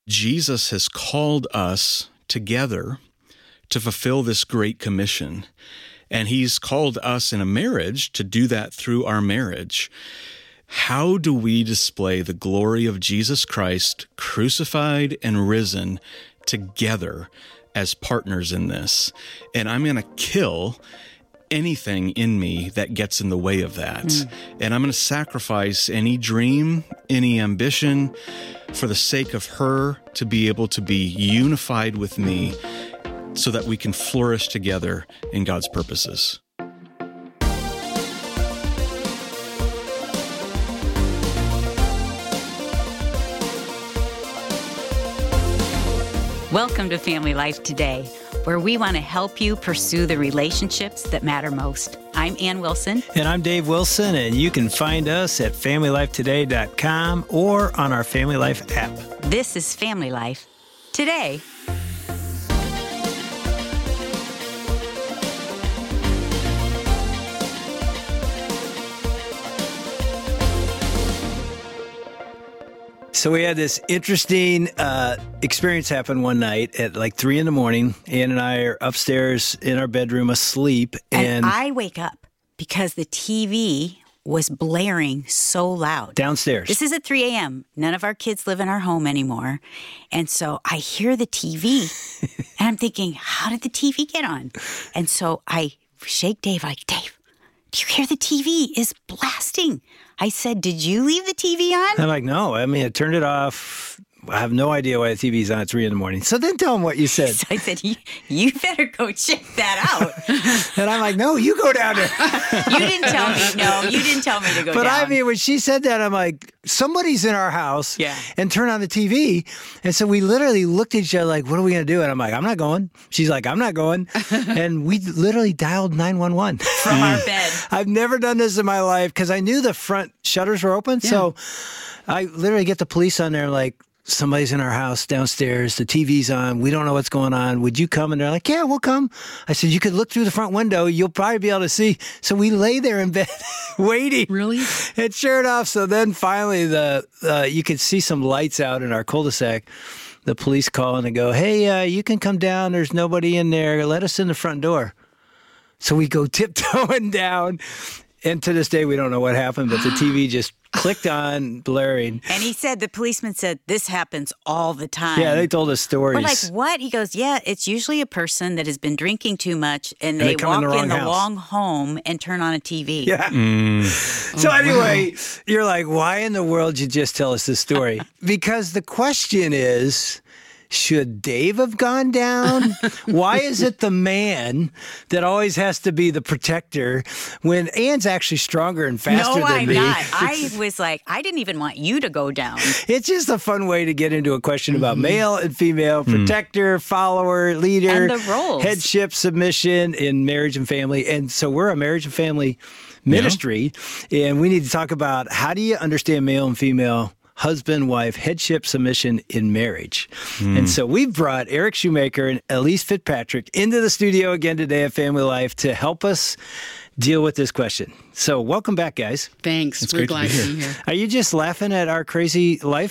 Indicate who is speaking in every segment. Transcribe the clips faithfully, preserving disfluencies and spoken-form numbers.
Speaker 1: Jesus has called us together to fulfill this great commission. And he's called us in a marriage to do that through our marriage. How do we display the glory of Jesus Christ, crucified and risen, together as partners in this? And I'm going to kill anything in me that gets in the way of that. Mm. And I'm going to sacrifice any dream, any ambition for the sake of her to be able to be unified with me so that we can flourish together in God's purposes.
Speaker 2: Welcome to Family Life Today, where we want to help you pursue the relationships that matter most. I'm Ann Wilson.
Speaker 3: And I'm Dave Wilson, and you can find us at family life today dot com or on our Family Life app.
Speaker 2: This is Family Life Today.
Speaker 3: So we had this interesting uh, experience happen one night at like three in the morning. Ann and I are upstairs in our bedroom asleep.
Speaker 2: And,
Speaker 3: and
Speaker 2: I wake up because the T V was blaring so loud.
Speaker 3: Downstairs.
Speaker 2: This is at three a.m. None of our kids live in our home anymore. And so I hear the T V and I'm thinking, how did the T V get on? And so I shake Dave like, Dave, do you hear the T V is blasting? I said, did you leave the T V on?
Speaker 3: I'm like, no. I mean, I turned it off. I have no idea why the T V's on at three in the morning. So then tell him what you said.
Speaker 2: So I said, you, you better go check that out.
Speaker 3: And I'm like, no, you go down there.
Speaker 2: You didn't tell me. No, you didn't tell me to go
Speaker 3: but
Speaker 2: down.
Speaker 3: But I mean, when she said that, I'm like, somebody's in our house
Speaker 2: yeah.
Speaker 3: and turn on the T V. And so we literally looked at each other like, what are we going to do? And I'm like, I'm not going. She's like, I'm not going. And we literally dialed nine one one.
Speaker 2: From our bed.
Speaker 3: I've never done this in my life because I knew the front shutters were open. Yeah. So I literally get the police on there like, somebody's in our house downstairs. The T V's on. We don't know what's going on. Would you come? And they're like, yeah, we'll come. I said, you could look through the front window. You'll probably be able to see. So we lay there in bed waiting.
Speaker 4: Really?
Speaker 3: And sure enough, so then finally the uh, you could see some lights out in our cul-de-sac. The police call and they go, hey, uh, you can come down. There's nobody in there. Let us in the front door. So we go tiptoeing down. And to this day, we don't know what happened, but the T V just clicked on, blaring.
Speaker 2: And he said, the policeman said, this happens all the time.
Speaker 3: Yeah, they told us stories.
Speaker 2: We're like, what? He goes, yeah, it's usually a person that has been drinking too much, and,
Speaker 3: and
Speaker 2: they,
Speaker 3: they
Speaker 2: walk
Speaker 3: in the,
Speaker 2: in the
Speaker 3: house.
Speaker 2: wrong home and turn on a T V.
Speaker 3: Yeah.
Speaker 1: Mm.
Speaker 3: So anyway, you're like, why in the world did you just tell us this story? Because the question is, should Dave have gone down? Why is it the man that always has to be the protector when Ann's actually stronger and faster
Speaker 2: no,
Speaker 3: than
Speaker 2: I'm
Speaker 3: me?
Speaker 2: not. I was like, I didn't even want you to go down.
Speaker 3: It's just a fun way to get into a question about mm-hmm. male and female, protector, mm. follower, leader,
Speaker 2: and the roles.
Speaker 3: Headship, submission in marriage and family. And so we're a marriage and family ministry, yeah. and we need to talk about how do you understand male and female husband, wife, headship, submission in marriage. Mm. And so we've brought Eric Shoemaker and Elise Fitzpatrick into the studio again today at Family Life to help us deal with this question. So welcome back, guys.
Speaker 4: Thanks.
Speaker 1: It's
Speaker 4: We're
Speaker 1: great
Speaker 4: glad
Speaker 1: to be,
Speaker 4: to be here.
Speaker 3: Are you just laughing at our crazy life?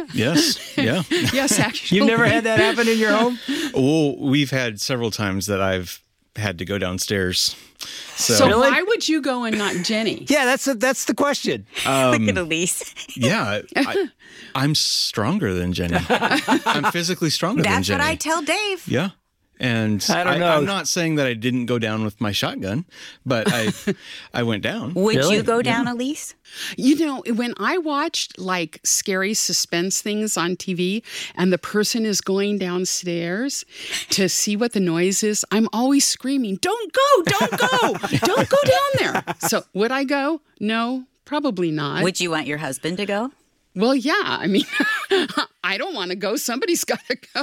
Speaker 1: Yes. Yeah.
Speaker 4: Yes, actually.
Speaker 3: You've never had that happen in your home?
Speaker 1: Well, we've had several times that I've had to go downstairs. So,
Speaker 4: so
Speaker 3: really?
Speaker 4: why would you go and not Jenny?
Speaker 3: Yeah, that's a, that's the question.
Speaker 1: Um,
Speaker 2: Look at Elise.
Speaker 1: Yeah, I, I'm stronger than Jenny. I'm physically stronger
Speaker 2: That's
Speaker 1: than Jenny.
Speaker 2: what I tell Dave.
Speaker 1: Yeah. And
Speaker 3: I don't
Speaker 1: I,
Speaker 3: know.
Speaker 1: I'm not saying that I didn't go down with my shotgun, but I I went down.
Speaker 2: Would
Speaker 3: Really?
Speaker 2: you go down,
Speaker 1: Yeah.
Speaker 2: Elise?
Speaker 4: You know, when I watched like scary suspense things on T V and the person is going downstairs to see what the noise is, I'm always screaming, don't go, don't go, don't go down there. So would I go? No, probably not.
Speaker 2: Would you want your husband to go?
Speaker 4: Well, yeah. I mean, I don't want to go. Somebody's got to go.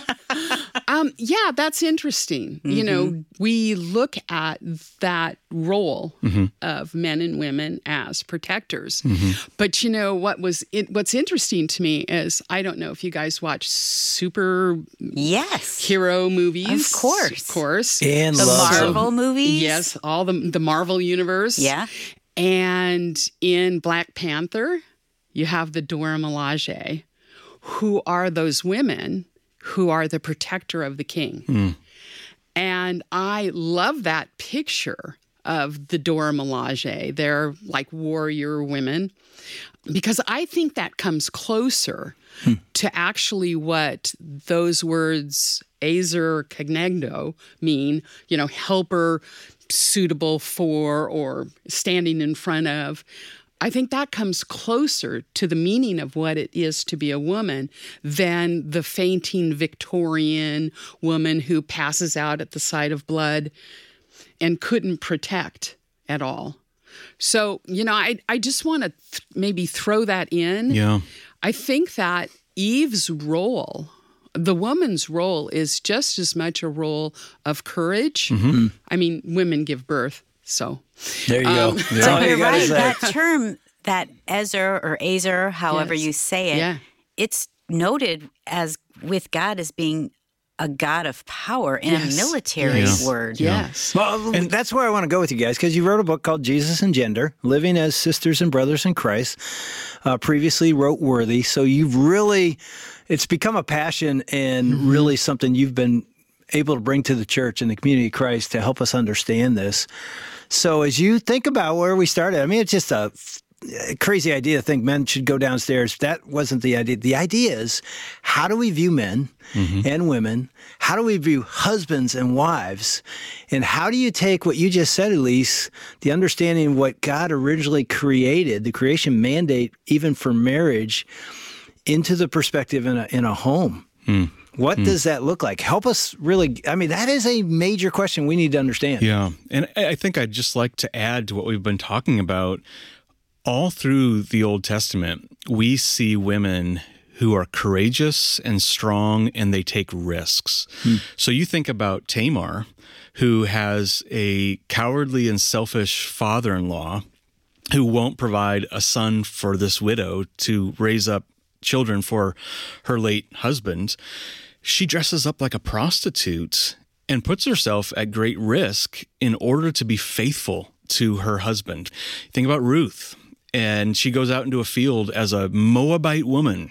Speaker 4: um, yeah, that's interesting. Mm-hmm. You know, we look at that role mm-hmm. of men and women as protectors. Mm-hmm. But, you know, what was it, what's interesting to me is, I don't know if you guys watch super
Speaker 2: yes.
Speaker 4: hero movies.
Speaker 2: Of course.
Speaker 4: Of course.
Speaker 3: And
Speaker 2: the
Speaker 3: love
Speaker 2: Marvel
Speaker 3: them.
Speaker 2: movies.
Speaker 4: Yes, all the, the Marvel universe.
Speaker 2: Yeah.
Speaker 4: And in Black Panther, you have the Dora Milaje, who are those women who are the protector of the king. Mm. And I love that picture of the Dora Milaje. They're like warrior women, because I think that comes closer hmm. to actually what those words Ezer Kenegdo mean, you know, helper, suitable for, or standing in front of. I think that comes closer to the meaning of what it is to be a woman than the fainting Victorian woman who passes out at the sight of blood and couldn't protect at all. So, you know, I I just want to th- maybe throw that in.
Speaker 1: Yeah.
Speaker 4: I think that Eve's role, the woman's role, is just as much a role of courage. Mm-hmm. I mean, women give birth, so.
Speaker 3: There you
Speaker 4: um,
Speaker 3: go.
Speaker 2: So yeah. You're right. That term, that Ezer or Ezer, however
Speaker 4: yes.
Speaker 2: you say it,
Speaker 4: yeah.
Speaker 2: it's noted as with God as being a God of power in
Speaker 4: yes.
Speaker 2: a military
Speaker 4: yes.
Speaker 2: word.
Speaker 4: Yes.
Speaker 3: Well, and that's where I want to go with you guys, because you wrote a book called Jesus and Gender, Living as Sisters and Brothers in Christ. Uh, previously wrote Worthy. So you've really, it's become a passion and mm-hmm. really something you've been able to bring to the church and the community of Christ to help us understand this. So as you think about where we started, I mean, it's just a crazy idea to think men should go downstairs. That wasn't the idea. The idea is, how do we view men mm-hmm. and women? How do we view husbands and wives? And how do you take what you just said, Elise, the understanding of what God originally created, the creation mandate, even for marriage, into the perspective in a, in a home? Mm. What mm. does that look like? Help us really, I mean, that is a major question we need to understand.
Speaker 1: Yeah. And I think I'd just like to add to what we've been talking about. All through the Old Testament, we see women who are courageous and strong, and they take risks. Hmm. So you think about Tamar, who has a cowardly and selfish father-in-law who won't provide a son for this widow to raise up children for her late husband. She dresses up like a prostitute and puts herself at great risk in order to be faithful to her husband. Think about Ruth. And she goes out into a field as a Moabite woman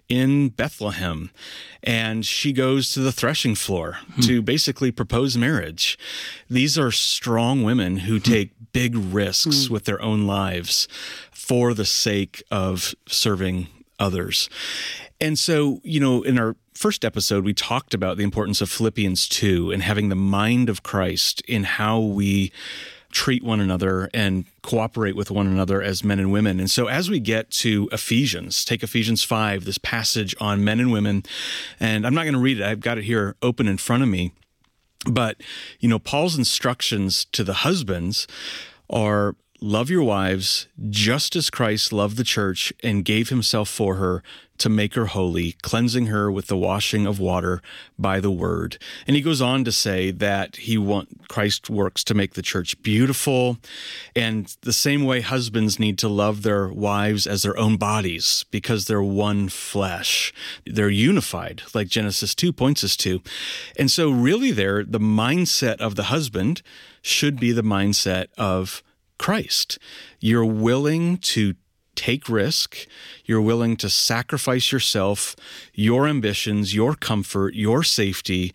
Speaker 1: in Bethlehem. And she goes to the threshing floor hmm. to basically propose marriage. These are strong women who hmm. take big risks hmm. with their own lives for the sake of serving others. And so, you know, in our first episode, we talked about the importance of Philippians two and having the mind of Christ in how we treat one another and cooperate with one another as men and women. And so as we get to Ephesians, take Ephesians five, this passage on men and women, and I'm not going to read it. I've got it here open in front of me. But, you know, Paul's instructions to the husbands are, love your wives just as Christ loved the church and gave himself for her to make her holy, cleansing her with the washing of water by the word. And he goes on to say that he want Christ works to make the church beautiful. And the same way husbands need to love their wives as their own bodies because they're one flesh. They're unified, like Genesis two points us to. And so really there, the mindset of the husband should be the mindset of Christ. You're willing to take risk. You're willing to sacrifice yourself, your ambitions, your comfort, your safety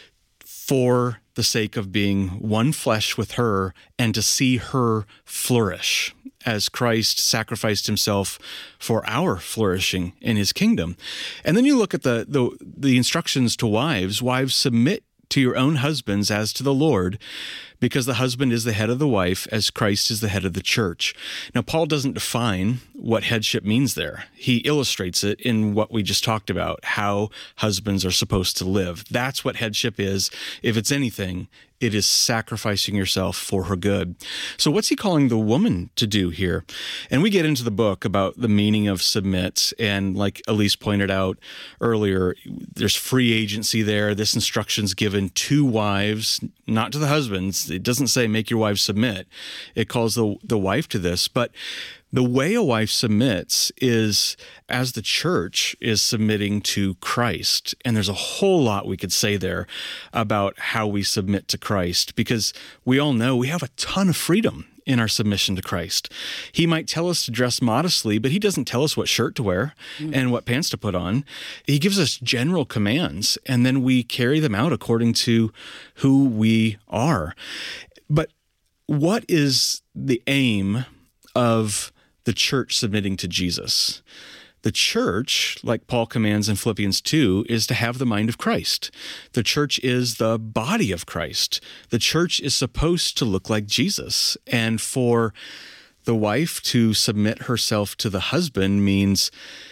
Speaker 1: for the sake of being one flesh with her and to see her flourish as Christ sacrificed himself for our flourishing in his kingdom. And then you look at the the, the instructions to wives. Wives, submit to your own husbands as to the Lord, because the husband is the head of the wife as Christ is the head of the church. Now, Paul doesn't define what headship means there. He illustrates it in what we just talked about, how husbands are supposed to live. That's what headship is. If it's anything, it is sacrificing yourself for her good. So what's he calling the woman to do here? And we get into the book about the meaning of submit. And like Elise pointed out earlier, there's free agency there. This instruction's given to wives, not to the husbands. It doesn't say make your wife submit. It calls the, the wife to this. But the way a wife submits is as the church is submitting to Christ. And there's a whole lot we could say there about how we submit to Christ, because we all know we have a ton of freedom in our submission to Christ. He might tell us to dress modestly, but he doesn't tell us what shirt to wear mm. and what pants to put on. He gives us general commands, and then we carry them out according to who we are. But what is the aim of the church submitting to Jesus? The church, like Paul commands in Philippians two, is to have the mind of Christ. The church is the body of Christ. The church is supposed to look like Jesus. And for the wife to submit herself to the husband means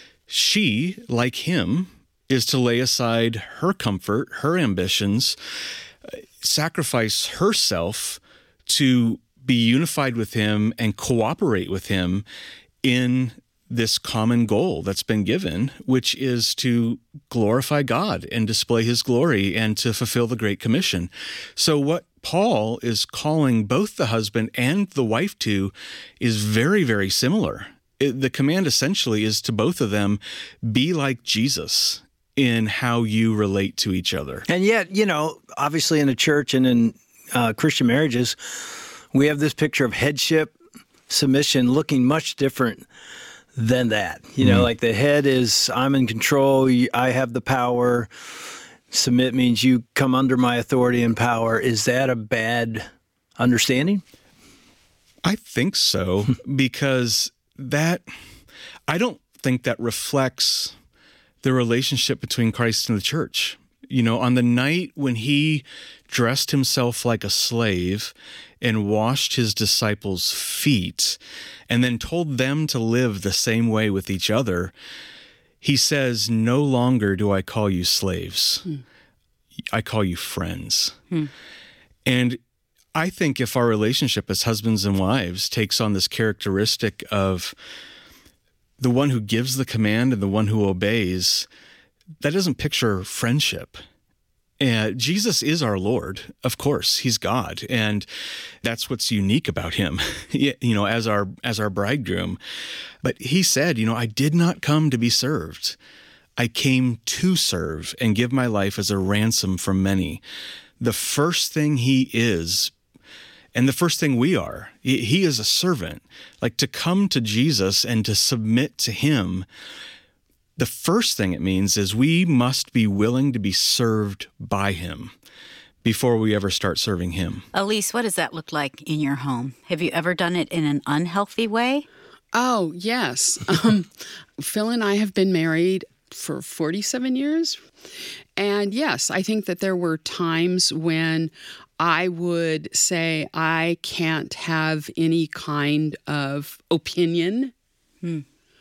Speaker 1: she, like him, is to lay aside her comfort, her ambitions, sacrifice herself to be unified with him and cooperate with him in this common goal that's been given, which is to glorify God and display his glory and to fulfill the Great Commission. So what Paul is calling both the husband and the wife to is very, very similar. It, the command essentially is to both of them, be like Jesus in how you relate to each other.
Speaker 3: And yet, you know, obviously in a church and in uh, Christian marriages, we have this picture of headship, submission looking much different than that. You know, mm-hmm. like the head is, I'm in control, I have the power. Submit means you come under my authority and power. Is that a bad understanding?
Speaker 1: I think so, because that, I don't think that reflects the relationship between Christ and the church. You know, on the night when he dressed himself like a slave and washed his disciples' feet and then told them to live the same way with each other, he says, no longer do I call you slaves. Hmm. I call you friends. Hmm. And I think if our relationship as husbands and wives takes on this characteristic of the one who gives the command and the one who obeys, that doesn't picture friendship. And Jesus is our Lord, of course. He's God, and that's what's unique about him, you know, as our as our bridegroom. But he said, you know, I did not come to be served. I came to serve and give my life as a ransom for many. The first thing he is, and the first thing we are, he is a servant. Like, to come to Jesus and to submit to him, the first thing it means is we must be willing to be served by him before we ever start serving him.
Speaker 2: Elise, what does that look like in your home? Have you ever done it in an unhealthy way?
Speaker 4: Oh, yes. Um, Phil and I have been married for forty-seven years. And yes, I think that there were times when I would say I can't have any kind of opinion hmm.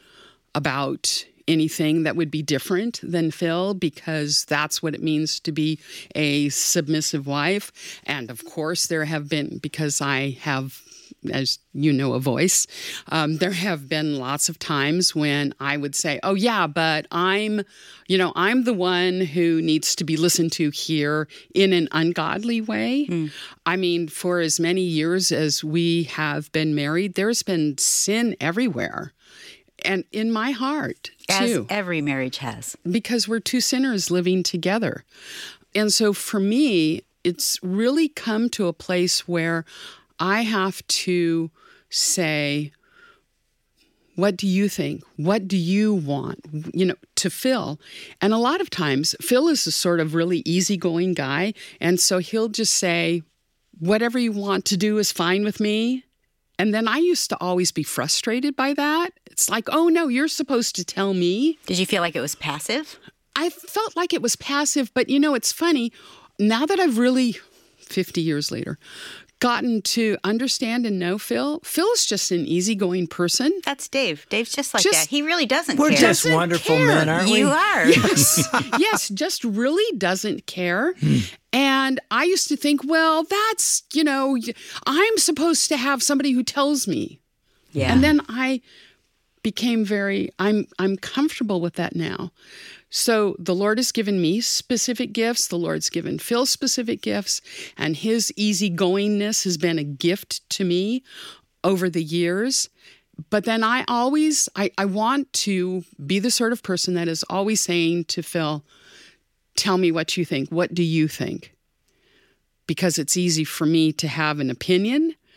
Speaker 4: about anything that would be different than Phil, because that's what it means to be a submissive wife. And of course, there have been, because I have, as you know, a voice, um, there have been lots of times when I would say, oh, yeah, but I'm, you know, I'm the one who needs to be listened to here in an ungodly way. Mm. I mean, for as many years as we have been married, there's been sin everywhere. And in my heart, too.
Speaker 2: As every marriage has.
Speaker 4: Because we're two sinners living together. And so for me, it's really come to a place where I have to say, what do you think? What do you want? You know, to Phil. And a lot of times, Phil is a sort of really easygoing guy. And so he'll just say, whatever you want to do is fine with me. And then I used to always be frustrated by that. It's like, oh, no, you're supposed to tell me.
Speaker 2: Did you feel like it was passive?
Speaker 4: I felt like it was passive. But, you know, it's funny. Now that I've really, fifty years later, gotten to understand and know Phil, Phil's just an easygoing person.
Speaker 2: That's Dave. Dave's just like
Speaker 4: just,
Speaker 2: that. He really doesn't
Speaker 3: we're
Speaker 2: care.
Speaker 3: We're just wonderful
Speaker 4: care.
Speaker 3: men, aren't we?
Speaker 2: You are.
Speaker 4: Yes. Yes, just really doesn't care. And I used to think, well, that's, you know, I'm supposed to have somebody who tells me.
Speaker 2: Yeah.
Speaker 4: And then I became very, I'm I'm comfortable with that now. So the Lord has given me specific gifts. The Lord's given Phil specific gifts. And his easygoingness has been a gift to me over the years. But then I always, I, I want to be the sort of person that is always saying to Phil, tell me what you think. What do you think? Because it's easy for me to have an opinion.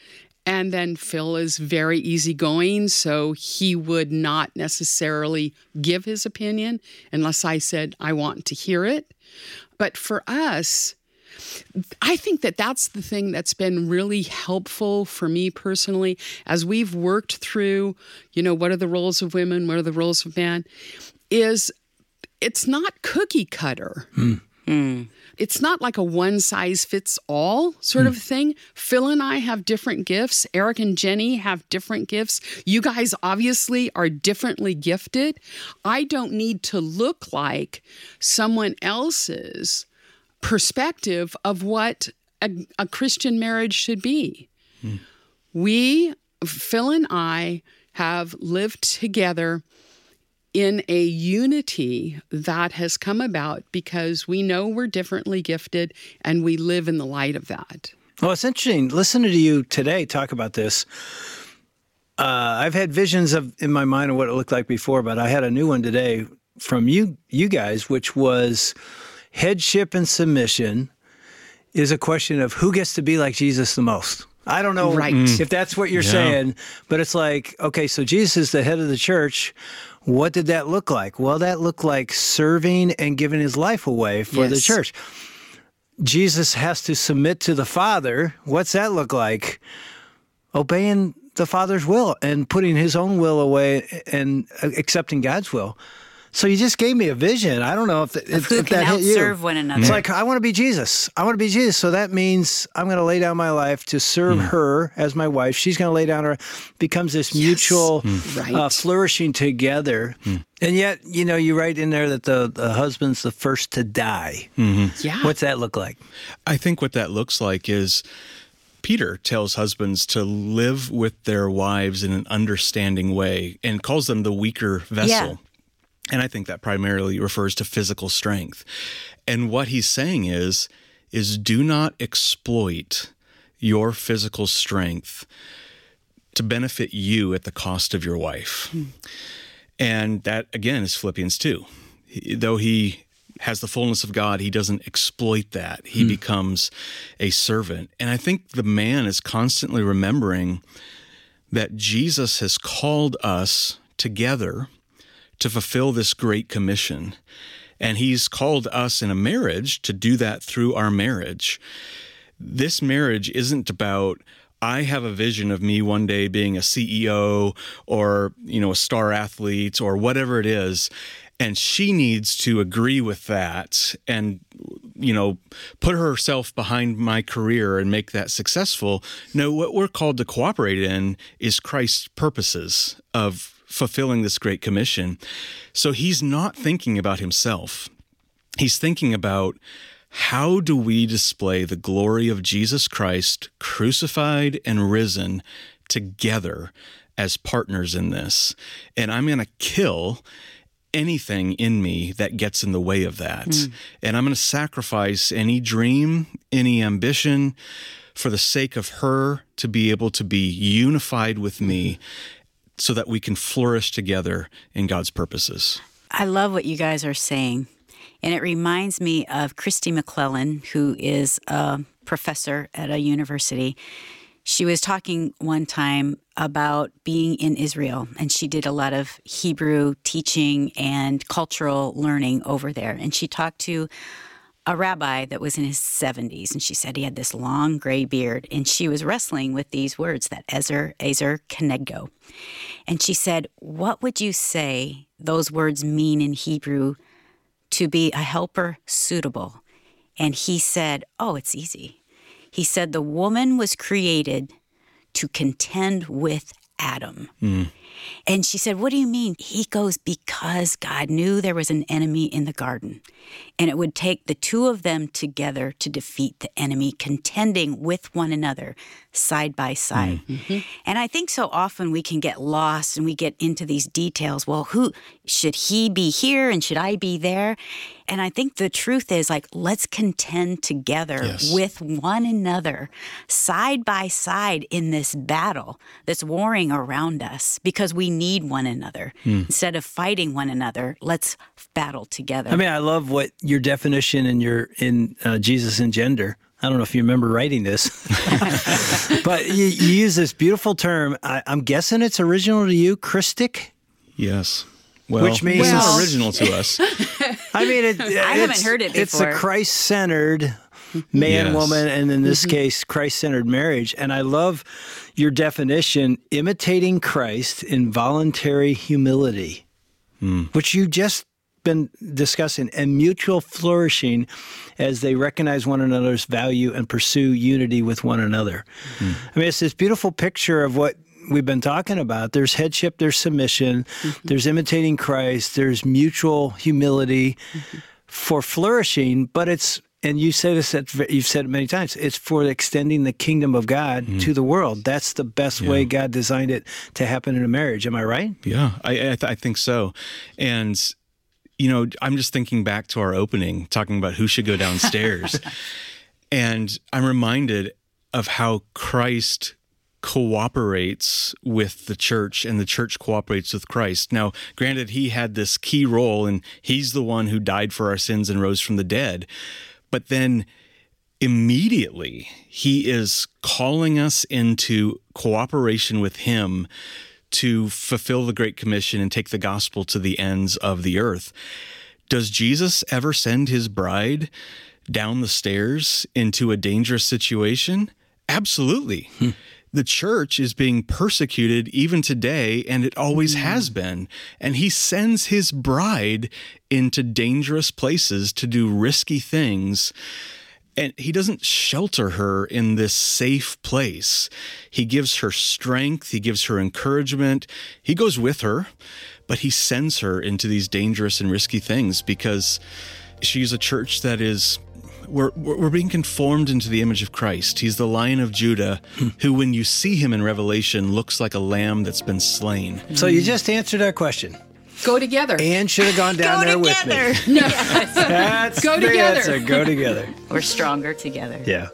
Speaker 4: And then Phil is very easygoing, so he would not necessarily give his opinion unless I said, I want to hear it. But for us, I think that that's the thing that's been really helpful for me personally as we've worked through, you know, what are the roles of women, what are the roles of men, is it's not cookie cutter. Mm. Mm. It's not like a one size fits all sort mm. of thing. Phil and I have different gifts. Eric and Jenny have different gifts. You guys obviously are differently gifted. I don't need to look like someone else's perspective of what a, a Christian marriage should be. Mm. We, Phil and I, have lived together in a unity that has come about because we know we're differently gifted and we live in the light of that.
Speaker 3: Well, it's interesting. Listening to you today talk about this, uh, I've had visions of in my mind of what it looked like before, but I had a new one today from you, you guys, which was headship and submission is a question of who gets to be like Jesus the most. I don't know
Speaker 4: right.
Speaker 3: if that's what you're
Speaker 1: yeah.
Speaker 3: saying, but it's like, okay, so Jesus is the head of the church. What did that look like? Well, that looked like serving and giving his life away for
Speaker 4: yes.
Speaker 3: the church. Jesus has to submit to the Father. What's that look like? Obeying the Father's will and putting his own will away and accepting God's will. So you just gave me a vision. I don't know if, if,
Speaker 2: who
Speaker 3: if
Speaker 2: can
Speaker 3: that hit you.
Speaker 2: outserve one another.
Speaker 3: It's like, I want to be Jesus. I want to be Jesus. So that means I'm going to lay down my life to serve mm. her as my wife. She's going to lay down her, becomes this yes. mutual mm. right. uh, flourishing together. Mm. And yet, you know, you write in there that the, the husband's the first to die.
Speaker 1: Mm-hmm.
Speaker 4: Yeah.
Speaker 3: What's that look like?
Speaker 1: I think what that looks like is Peter tells husbands to live with their wives in an understanding way and calls them the weaker vessel.
Speaker 2: Yeah.
Speaker 1: And I think that primarily refers to physical strength. And what he's saying is, is do not exploit your physical strength to benefit you at the cost of your wife. Hmm. And that, again, is Philippians two. He, though he has the fullness of God, he doesn't exploit that. He hmm. becomes a servant. And I think the man is constantly remembering that Jesus has called us together to fulfill this great commission. And he's called us in a marriage to do that through our marriage. This marriage isn't about, I have a vision of me one day being a C E O or, you know, a star athlete or whatever it is, and she needs to agree with that and, you know, put herself behind my career and make that successful. No, what we're called to cooperate in is Christ's purposes of fulfilling this great commission. So he's not thinking about himself. He's thinking about, how do we display the glory of Jesus Christ crucified and risen together as partners in this? And I'm going to kill anything in me that gets in the way of that. Mm. And I'm going to sacrifice any dream, any ambition for the sake of her to be able to be unified with me so that we can flourish together in God's purposes.
Speaker 2: I love what you guys are saying. And it reminds me of Christy McClellan, who is a professor at a university. She was talking one time about being in Israel, and she did a lot of Hebrew teaching and cultural learning over there. And she talked to a rabbi that was in his seventies, and she said he had this long gray beard, and she was wrestling with these words, that Ezer, Ezer Kenegdo. And she said, what would you say those words mean in Hebrew to be a helper suitable? And he said, oh, it's easy. He said the woman was created to contend with Adam. Mm. And she said, what do you mean? He goes, because God knew there was an enemy in the garden, and it would take the two of them together to defeat the enemy, contending with one another side by side. Mm-hmm. And I think so often we can get lost and we get into these details. Well, who should he be here and should I be there? And I think the truth is, like, let's contend together yes. with one another, side by side in this battle that's warring around us, because we need one another. Mm. Instead of fighting one another, let's battle together.
Speaker 3: I mean, I love what your definition in your in uh, Jesus and gender. I don't know if you remember writing this, but you, you use this beautiful term. I, I'm guessing it's original to you, Christic?
Speaker 1: Yes. Well,
Speaker 3: Which means-
Speaker 1: it's
Speaker 4: Well-
Speaker 1: not original to us.
Speaker 3: I mean, it,
Speaker 2: I haven't
Speaker 3: it's-
Speaker 2: heard it
Speaker 3: It's
Speaker 2: before.
Speaker 3: the Christ-centered man,
Speaker 1: Yes.
Speaker 3: woman, and in this case, Christ-centered marriage. And I love your definition, imitating Christ in voluntary humility, which you just been discussing, and mutual flourishing as they recognize one another's value and pursue unity with one another. I mean, it's this beautiful picture of what we've been talking about. There's headship, there's submission, there's imitating Christ, there's mutual humility for flourishing, but it's, and you say this, at, you've said it many times, it's for extending the kingdom of God to the world. That's the best way God designed it to happen in a marriage. Am I right?
Speaker 1: Yeah, I I, th- I think so. And you know, I'm just thinking back to our opening, talking about who should go downstairs, and I'm reminded of how Christ cooperates with the church and the church cooperates with Christ. Now, granted, he had this key role and he's the one who died for our sins and rose from the dead. But then immediately he is calling us into cooperation with him to fulfill the Great Commission and take the gospel to the ends of the earth. Does Jesus ever send his bride down the stairs into a dangerous situation? Absolutely. Hmm. The church is being persecuted even today, and it always has been. And he sends his bride into dangerous places to do risky things. And he doesn't shelter her in this safe place. He gives her strength. He gives her encouragement. He goes with her, but he sends her into these dangerous and risky things because she's a church that is, we're, we're being conformed into the image of Christ. He's the Lion of Judah who, when you see him in Revelation, looks like a lamb that's been slain.
Speaker 3: So you just answered our question.
Speaker 4: Go together.
Speaker 3: Anne should have gone down
Speaker 2: Go
Speaker 3: there
Speaker 2: together.
Speaker 3: with me.
Speaker 4: No.
Speaker 3: That's
Speaker 4: Go
Speaker 3: the
Speaker 4: together.
Speaker 3: answer. Go together.
Speaker 2: We're stronger together.
Speaker 3: Yeah.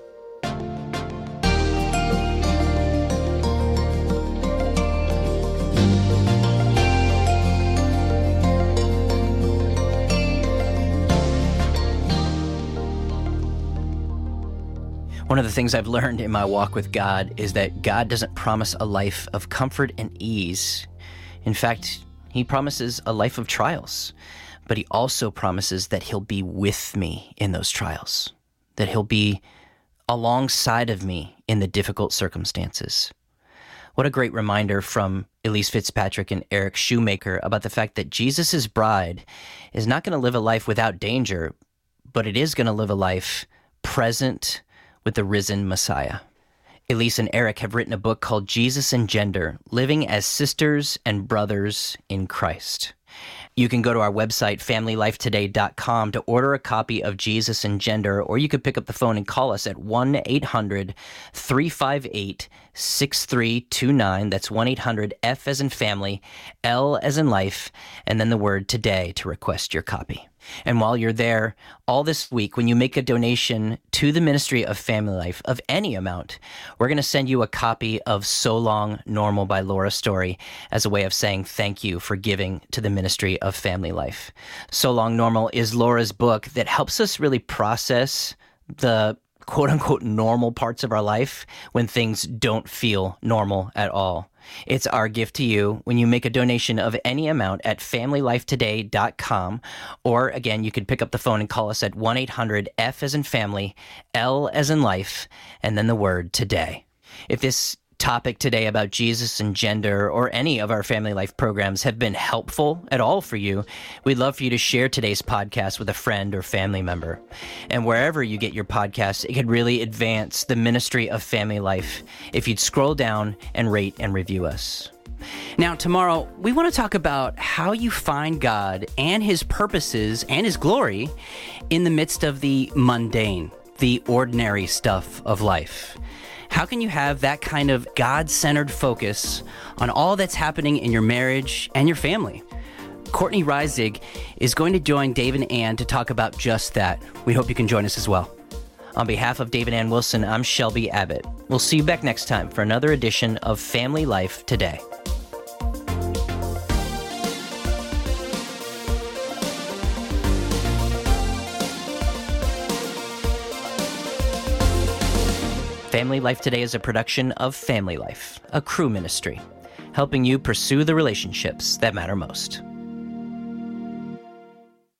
Speaker 5: One of the things I've learned in my walk with God is that God doesn't promise a life of comfort and ease. In fact, he promises a life of trials, but he also promises that he'll be with me in those trials, that he'll be alongside of me in the difficult circumstances. What a great reminder from Elise Fitzpatrick and Eric Shoemaker about the fact that Jesus' bride is not going to live a life without danger, but it is going to live a life present with the risen Messiah. Elise and Eric have written a book called Jesus and Gender, Living as Sisters and Brothers in Christ. You can go to our website, family life today dot com, to order a copy of Jesus and Gender, or you could pick up the phone and call us at one eight hundred three five eight six three two nine. That's one eight hundred F as in family, L as in life, and then the word today to request your copy. And while you're there, all this week, when you make a donation to the Ministry of Family Life of any amount, we're going to send you a copy of So Long, Normal by Laura Story as a way of saying thank you for giving to the Ministry of Family Life. So Long, Normal is Laura's book that helps us really process the quote-unquote normal parts of our life when things don't feel normal at all. It's our gift to you when you make a donation of any amount at family life today dot com, or again, you could pick up the phone and call us at one eight hundred F as in family, L as in life, and then the word today. If this topic today about Jesus and gender or any of our Family Life programs have been helpful at all for you, we'd love for you to share today's podcast with a friend or family member. And wherever you get your podcast, it could really advance the ministry of Family Life if you'd scroll down and rate and review us. Now, tomorrow, we want to talk about how you find God and his purposes and his glory in the midst of the mundane, the ordinary stuff of life. How can you have that kind of God-centered focus on all that's happening in your marriage and your family? Courtney Reisig is going to join Dave and Ann to talk about just that. We hope you can join us as well. On behalf of Dave and Ann Wilson, I'm Shelby Abbott. We'll see you back next time for another edition of Family Life Today. Family Life Today is a production of Family Life, a Cru ministry, helping you pursue the relationships that matter most.